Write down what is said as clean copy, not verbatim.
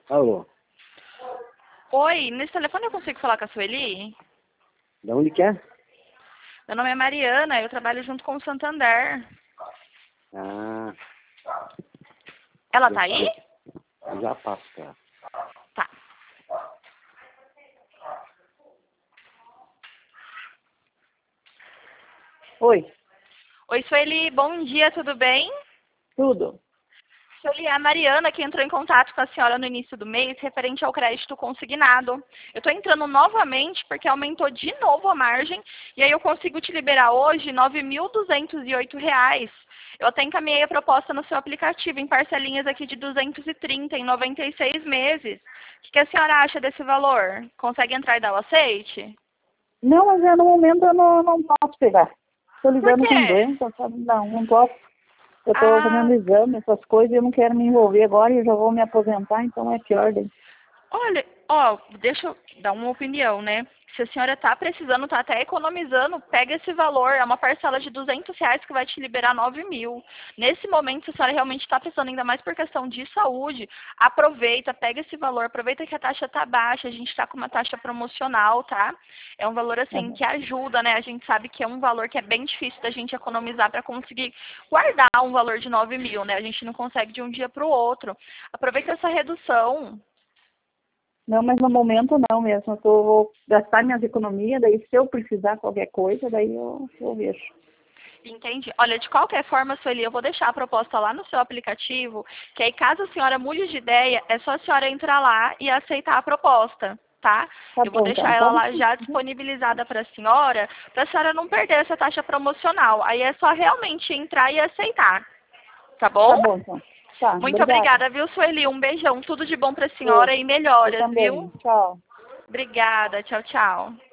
Alô, Oi, nesse telefone eu consigo falar com a Sueli? da onde que é? Meu nome é Mariana, eu trabalho junto com o Santander. Ah, Ela já tá aí? falo, já passo, cara. Tá. Oi, Oi, Sueli, bom dia, tudo bem? tudo. Sueli, é a Mariana que entrou em contato com a senhora no início do mês, referente ao crédito consignado. Eu estou entrando novamente porque aumentou de novo a margem e aí eu consigo te liberar hoje R$ 9.208. Eu até encaminhei a proposta no seu aplicativo em parcelinhas aqui de 230 em 96 meses. O que a senhora acha desse valor? Consegue entrar e dar o aceite? Não, mas no momento eu não posso pegar. Estou Por lidando com quê? doença, sabe? Não posso. Eu estou Ah, fazendo exame, essas coisas, e eu não quero me envolver agora e eu já vou me aposentar, então é pior. Daí. olha, ó, deixa eu dar uma opinião, né? Se a senhora tá precisando, tá até economizando, pega esse valor, é uma parcela de R$ 200 que vai te liberar 9.000. Nesse momento, se a senhora realmente está precisando, ainda mais por questão de saúde, aproveita, pega esse valor, aproveita que a taxa tá baixa, a gente está com uma taxa promocional, tá? É um valor, assim, Uhum. que ajuda, né? A gente sabe que é um valor que é bem difícil da gente economizar para conseguir guardar um valor de 9.000, né? A gente não consegue de um dia para o outro. Aproveita essa redução. Não, mas no momento não mesmo. Vou gastar minhas economias, daí se eu precisar qualquer coisa, daí eu vejo. Entendi. Olha, de qualquer forma, Sueli, eu vou deixar a proposta lá no seu aplicativo, que aí caso a senhora mude de ideia, é só a senhora entrar lá e aceitar a proposta, tá? Tá Eu vou bom, então. deixar ela Pode lá sim. já disponibilizada para a senhora não perder essa taxa promocional. Aí é só realmente entrar e aceitar, tá bom? Tá bom, então. Tá, Muito obrigada. obrigada, viu, Sueli? Um beijão, tudo de bom para a Eu, senhora e eu melhoras, também. viu? Tchau. Obrigada, tchau, tchau.